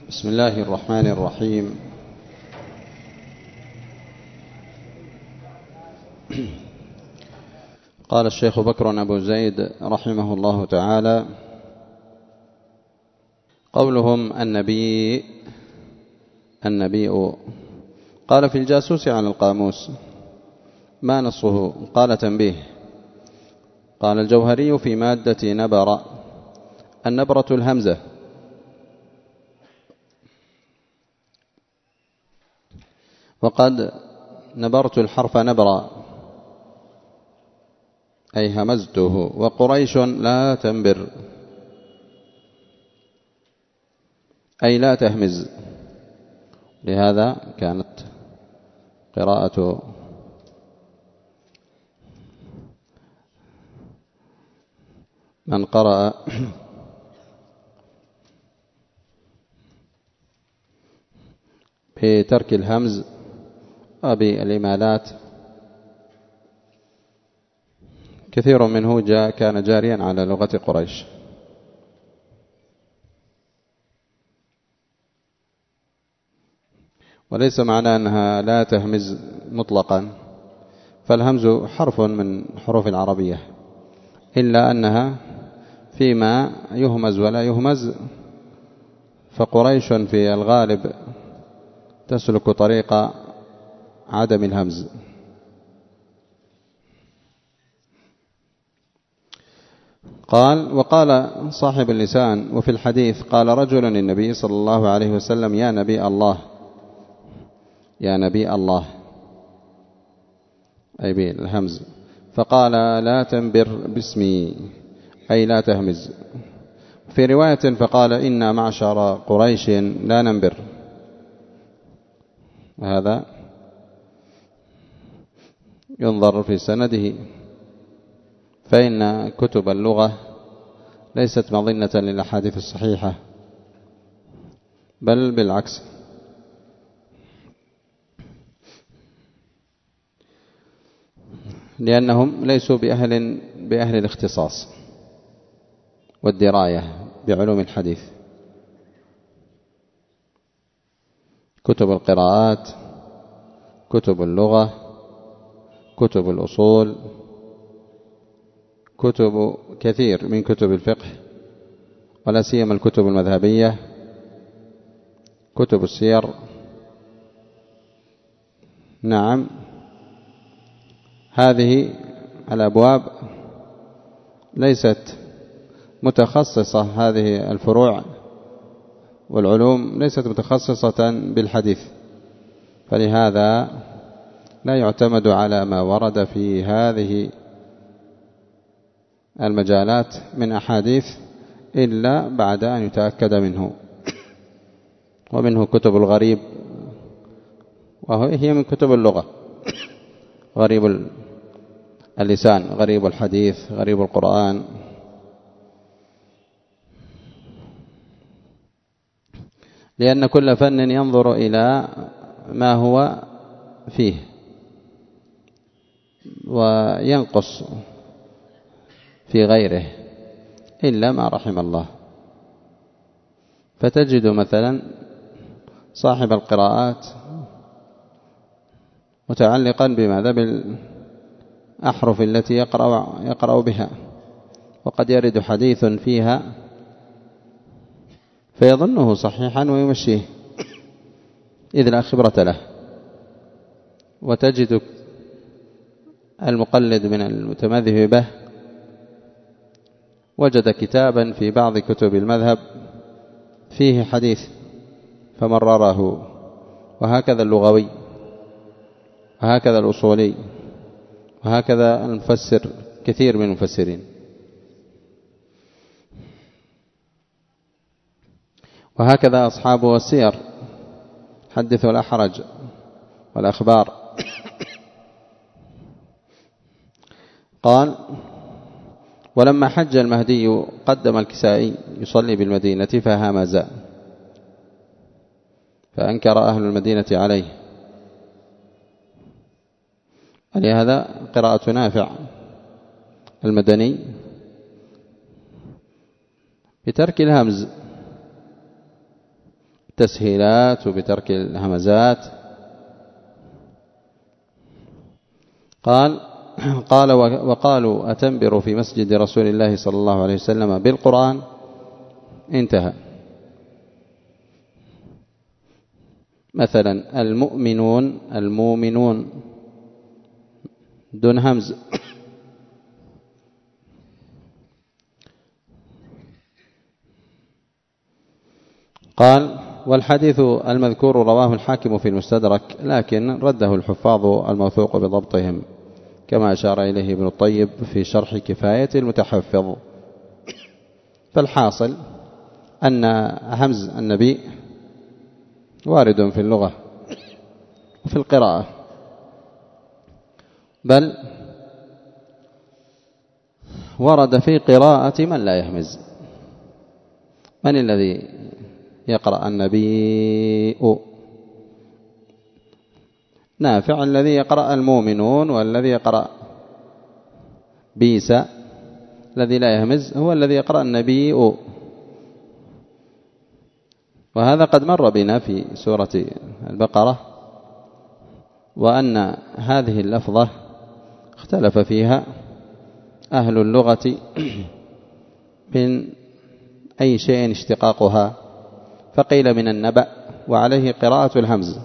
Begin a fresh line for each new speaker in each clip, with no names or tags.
بسم الله الرحمن الرحيم. قال الشيخ بكر أبو زيد رحمه الله تعالى: قولهم النبي قال في الجاسوس عن القاموس ما نصه؟ قال: تنبيه. قال الجوهري في مادة نبر: النبرة الهمزة، وقد نبرت الحرف نبرا أي همزته، وقريش لا تنبر أي لا تهمز، لهذا كانت قراءة من قرأ بترك الهمز وبالإمالات كثير منه كان جاريا على لغة قريش. وليس معنى أنها لا تهمز مطلقا، فالهمز حرف من حروف العربية، إلا أنها فيما يهمز ولا يهمز، فقريش في الغالب تسلك طريق عدم الهمز. قال: وقال صاحب اللسان وفي الحديث: قال رجل للنبي صلى الله عليه وسلم: يا نبي الله، يا نبي الله، أي بالهمز، فقال: لا تنبر باسمي أي لا تهمز. في رواية: فقال: إنا معشر قريش لا ننبر. هذا ينظر في سنده، فإن كتب اللغة ليست مظنة للأحاديث الصحيحة، بل بالعكس، لأنهم ليسوا بأهل الاختصاص والدراية بعلوم الحديث. كتب القراءات، كتب اللغة، كتب الأصول، كتب كثير من كتب الفقه، ولا سيما الكتب المذهبية، كتب السير، نعم، هذه الأبواب ليست متخصصة، هذه الفروع والعلوم ليست متخصصة بالحديث، فلهذا لا يعتمد على ما ورد في هذه المجالات من أحاديث إلا بعد أن يتأكد منه. ومنه كتب الغريب، وهي من كتب اللغة: غريب اللسان، غريب الحديث، غريب القرآن. لأن كل فن ينظر إلى ما هو فيه وينقص في غيره إلا ما رحم الله. فتجد مثلا صاحب القراءات متعلقا بماذا؟ بالأحرف التي يقرأ بها، وقد يرد حديث فيها فيظنه صحيحا ويمشيه إذ لا خبرة له. وتجد المقلد من المتمذهب به وجد كتابا في بعض كتب المذهب فيه حديث فمرره، وهكذا اللغوي، وهكذا الأصولي، وهكذا المفسر، كثير من المفسرين. وهكذا أصحاب السير، حدث ولا حرج والأخبار. قال: ولما حج المهدي قدم الكسائي يصلي بالمدينة فهمز، فأنكر أهل المدينة عليه. ولهذا قراءة نافع المدني بترك الهمز بالتسهيلات وبترك الهمزات. قال وقالوا أتنبر في مسجد رسول الله صلى الله عليه وسلم بالقرآن، انتهى. مثلا المؤمنون دون همز. قال والحديث المذكور رواه الحاكم في المستدرك، لكن رده الحفاظ الموثوق بضبطهم، كما أشار إليه ابن الطيب في شرح كفاية المتحفظ. فالحاصل أن همز النبي وارد في اللغة وفي القراءة، بل ورد في قراءة من لا يهمز. من الذي يقرأ النبي؟ نافع الذي يقرأ المؤمنون، والذي يقرأ بيس الذي لا يهمز هو الذي يقرأ النبي. وهذا قد مر بنا في سورة البقرة، وأن هذه اللفظة اختلف فيها أهل اللغة من أي شيء اشتقاقها، فقيل من النبأ، وعليه قراءة الهمز.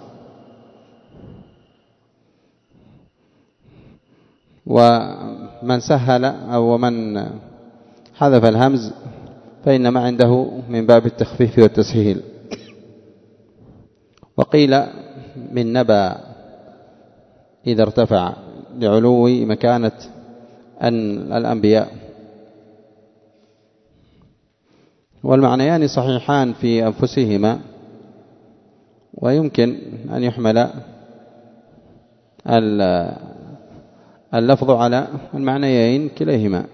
ومن سهل أو من حذف الهمز فإنما عنده من باب التخفيف والتسهيل. وقيل من نبأ إذا ارتفع لعلو مكانة الأنبياء. والمعنيان صحيحان في أنفسهما، ويمكن أن يحمل اللفظ على المعنيين كليهما.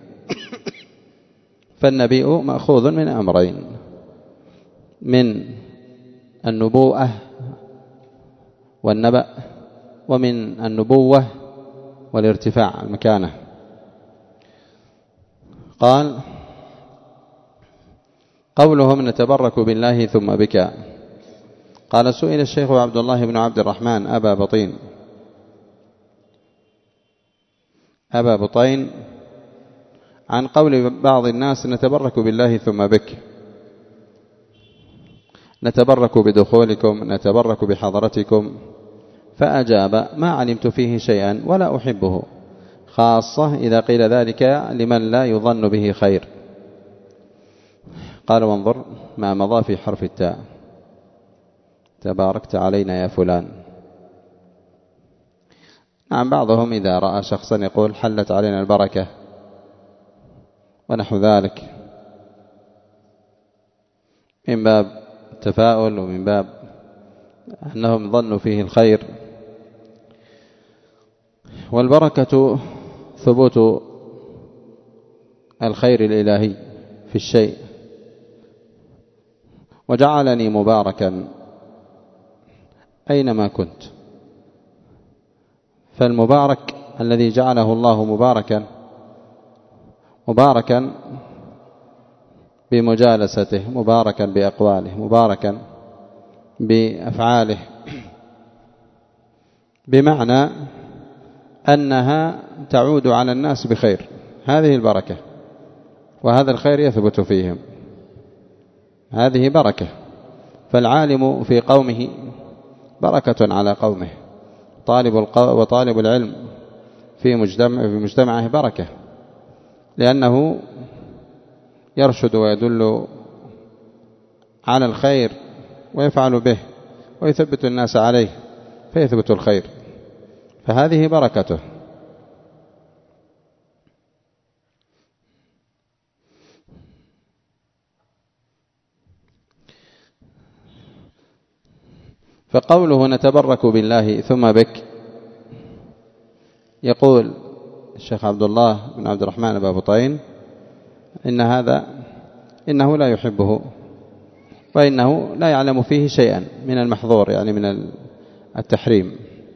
فالنبي مأخوذ من أمرين: من النبوءة والنبأ، ومن النبوة والارتفاع المكانة. قال قولهم نتبرك بالله ثم بك. قال سئل الشيخ عبد الله بن عبد الرحمن أبا بطين عن قول بعض الناس نتبرك بالله ثم بك، نتبرك بدخولكم، نتبرك بحضرتكم، فأجاب: ما علمت فيه شيئا ولا أحبه، خاصة إذا قيل ذلك لمن لا يظن به خير. قال وانظر ما مضى في حرف التاء: تباركت علينا يا فلان. نعم، بعضهم إذا رأى شخصا يقول حلت علينا البركة ونحو ذلك، من باب التفاؤل ومن باب أنهم ظنوا فيه الخير. والبركة ثبوت الخير الإلهي في الشيء. وجعلني مباركا أينما كنت، فالمبارك الذي جعله الله مباركا بمجالسته، مباركا بأقواله، مباركا بأفعاله، بمعنى أنها تعود على الناس بخير. هذه البركة، وهذا الخير يثبت فيهم، هذه بركة. فالعالم في قومه بركة على قومه، وطالب العلم في مجتمعه بركة، لأنه يرشد ويدل على الخير ويفعل به ويثبت الناس عليه فيثبت الخير، فهذه بركته. فقوله نتبرك بالله ثم بك، يقول الشيخ عبد الله بن عبد الرحمن أبا بطين إنه لا يحبه، وإنه لا يعلم فيه شيئا من المحظور، يعني من التحريم.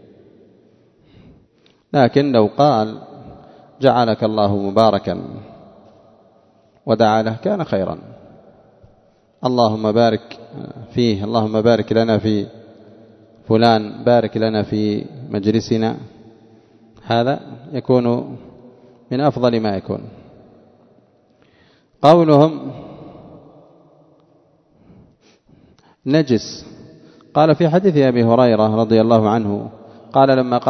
لكن لو قال جعلك الله مباركا ودعا له كان خيرا اللهم بارك فيه، اللهم بارك لنا في فلان، بارك لنا في مجلسنا، هذا يكون من أفضل ما يكون. قولهم نجس، قال في حديث أبي هريرة رضي الله عنه قال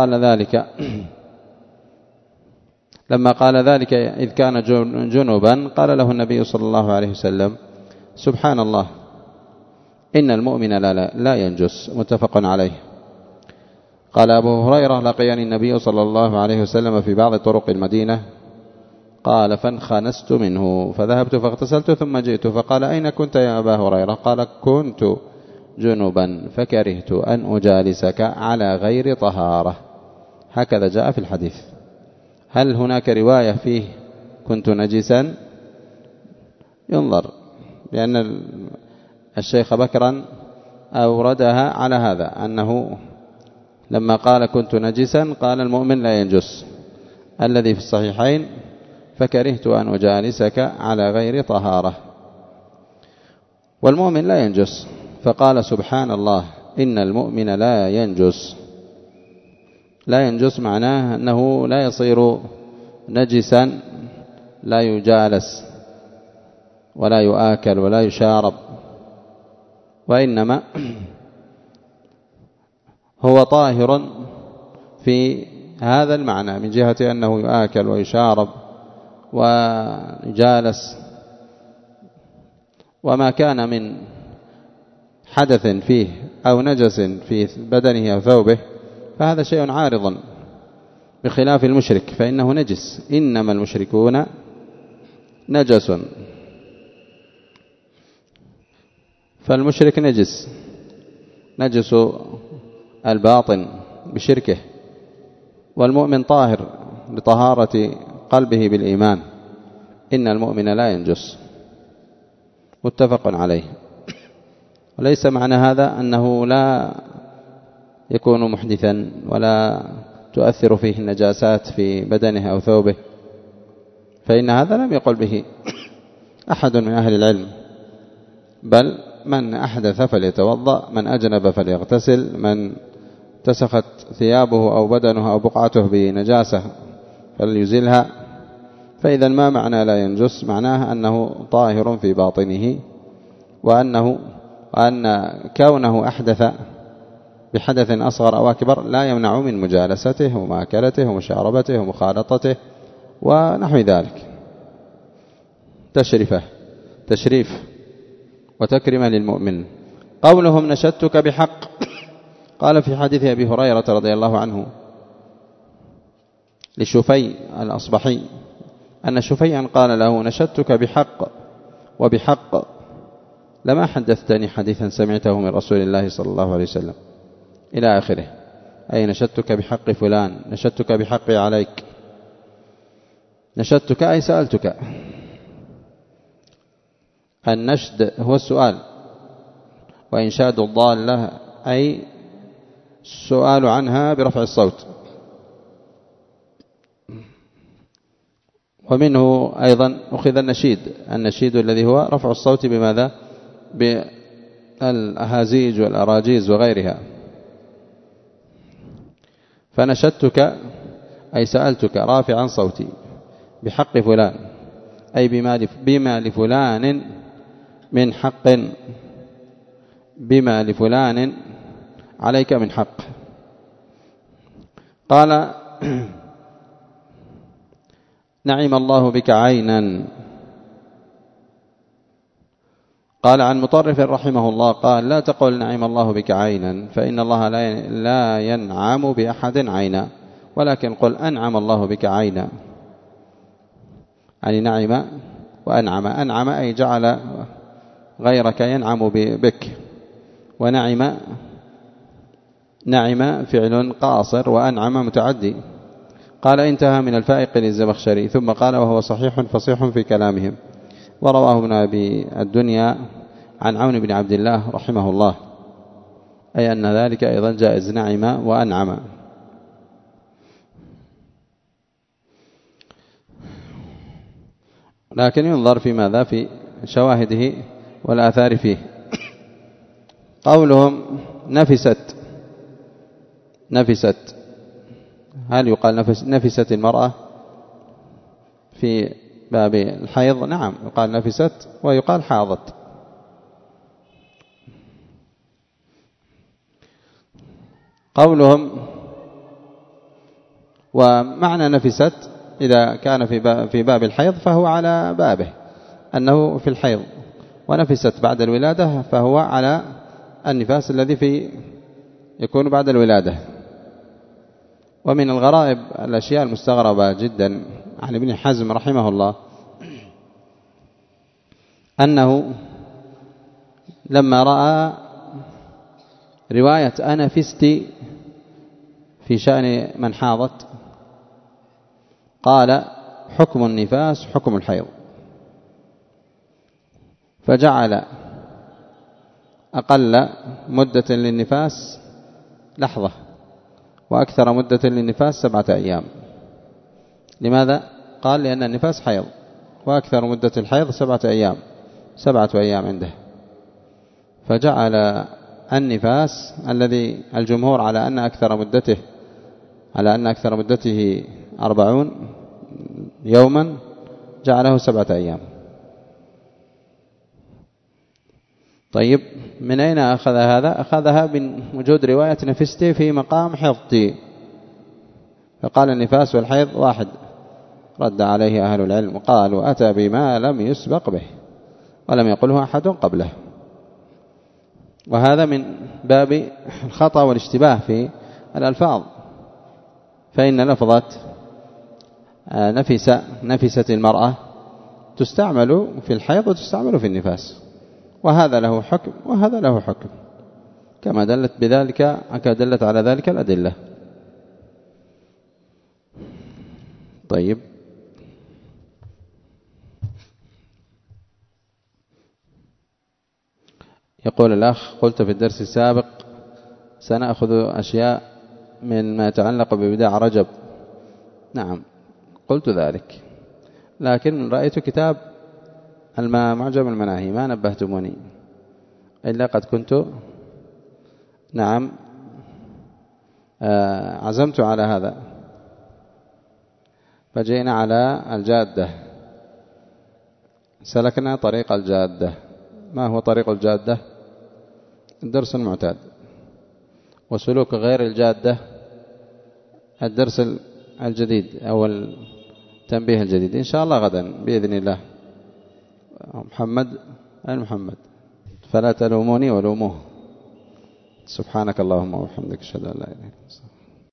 لما قال ذلك إذ كان جنبا قال له النبي صلى الله عليه وسلم سبحان الله إن المؤمن لا ينجس، متفق عليه. قال أبو هريرة لقيني النبي صلى الله عليه وسلم في بعض طرق المدينة، قال فانخنست منه فذهبت فاغتسلت ثم جئت فقال أين كنت يا أبا هريرة؟ قال كنت جنبا فكرهت أن أجالسك على غير طهارة. هكذا جاء في الحديث. هل هناك رواية فيه كنت نجسا؟ ينظر، لأن الشيخ بكرا أوردها على هذا، أنه لما قال كنت نجسا قال المؤمن لا ينجس، الذي في الصحيحين فكرهت أن أجالسك على غير طهارة، والمؤمن لا ينجس، فقال سبحان الله إن المؤمن لا ينجس. لا ينجس معناه أنه لا يصير نجسا، لا يجالس ولا يؤكل ولا يشارب، وإنما هو طاهر في هذا المعنى من جهة أنه يؤكل ويشارب ويجالس، وما كان من حدث فيه أو نجس في بدنه أو ثوبه فهذا شيء عارض، بخلاف المشرك فإنه نجس، إنما المشركون نجس، فالمشرك نجس الباطن بشركه، والمؤمن طاهر بطهارة قلبه بالإيمان. إن المؤمن لا ينجس، متفق عليه. وليس معنى هذا أنه لا يكون محدثا ولا تؤثر فيه النجاسات في بدنه أو ثوبه، فإن هذا لم يقل به أحد من أهل العلم، بل من أحدث فليتوضأ، من أجنب فليغتسل، من تسخت ثيابه أو بدنه أو بقعته بنجاسة فليزلها. فإذا ما معنى لا ينجس؟ معناه أنه طاهر في باطنه، وأن كونه أحدث بحدث أصغر أو أكبر لا يمنع من مجالسته ومأكلته ومشاربته ومخالطته ونحو ذلك، تشريف وتكريما للمؤمن. قولهم نشدتك بحق، قال في حديث أبي هريرة رضي الله عنه لشفي الأصبحي أن شفيعا قال له نشدتك بحق وبحق لما حدثتني حديثا سمعته من رسول الله صلى الله عليه وسلم إلى آخره، أي نشدتك بحق فلان، نشدتك بحقي عليك، نشدتك أي سألتك. النشد هو السؤال، وإنشاد الضالة أي السؤال عنها برفع الصوت. ومنه أيضا أخذ النشيد الذي هو رفع الصوت بماذا؟ بالأهازيج والأراجيز وغيرها. فنشدتك أي سألتك رافعا صوتي بحق فلان، أي بما لفلان من حق، بما لفلان عليك من حق. قال نعم الله بك عينا. قال عن مطرف رحمه الله قال لا تقل نعم الله بك عينا، فإن الله لا ينعم بأحد عينا، ولكن قل أنعم الله بك عينا، يعني نعم وأنعم. أنعم أي جعل غيرك ينعم بك، ونعم فعل قاصر، وأنعم متعدي. قال انتهى من الفائق للزمخشري، ثم قال وهو صحيح فصيح في كلامهم. ورواه ابن أبي الدنيا عن عون بن عبد الله رحمه الله، أي أن ذلك أيضا جائز، نعم وأنعم. لكن ينظر في ماذا؟ في شواهده والآثار فيه. قولهم نفست، هل يقال نفست المرأة في باب الحيض؟ نعم، يقال نفست ويقال حاضت. قولهم ومعنى نفست إذا كان في باب الحيض فهو على بابه أنه في الحيض، ونفست بعد الولادة فهو على النفاس الذي يكون بعد الولادة. ومن الغرائب الأشياء المستغربة جدا عن ابن حزم رحمه الله أنه لما رأى رواية أنا فستي في شأن من حاضت قال حكم النفاس حكم الحيض، فجعل أقل مدة للنفاس لحظة وأكثر مدة للنفاس 7 أيام. لماذا؟ قال لأن النفاس حيض وأكثر مدة الحيض 7 أيام، 7 أيام عنده، فجعل النفاس الذي الجمهور على أن أكثر مدته 40 يوما جعله 7 أيام. طيب من أين أخذ هذا؟ أخذها من وجود رواية نفستي في مقام حفظتي، فقال النفاس والحيض واحد. رد عليه أهل العلم وقالوا أتى بما لم يسبق به ولم يقله أحد قبله، وهذا من باب الخطأ والاشتباه في الألفاظ، فإن لفظة نفست المرأة تستعمل في الحيض وتستعمل في النفاس، وهذا له حكم وهذا له حكم، كما دلت على ذلك الأدلة. طيب يقول الأخ قلت في الدرس السابق سنأخذ أشياء من ما يتعلق ببداع رجب. نعم قلت ذلك، لكن رأيت كتاب معجم المناهي ما نبهتموني، إلا قد كنت نعم عزمت على هذا، فجئنا على الجادة، سلكنا طريق الجادة. ما هو طريق الجادة؟ الدرس المعتاد. وسلوك غير الجادة الدرس الجديد أو التنبيه الجديد إن شاء الله غدا بإذن الله. محمد فلا تلوموني ولوموه. سبحانك اللهم وبحمدك أشهد أن لا إله إلا أنت.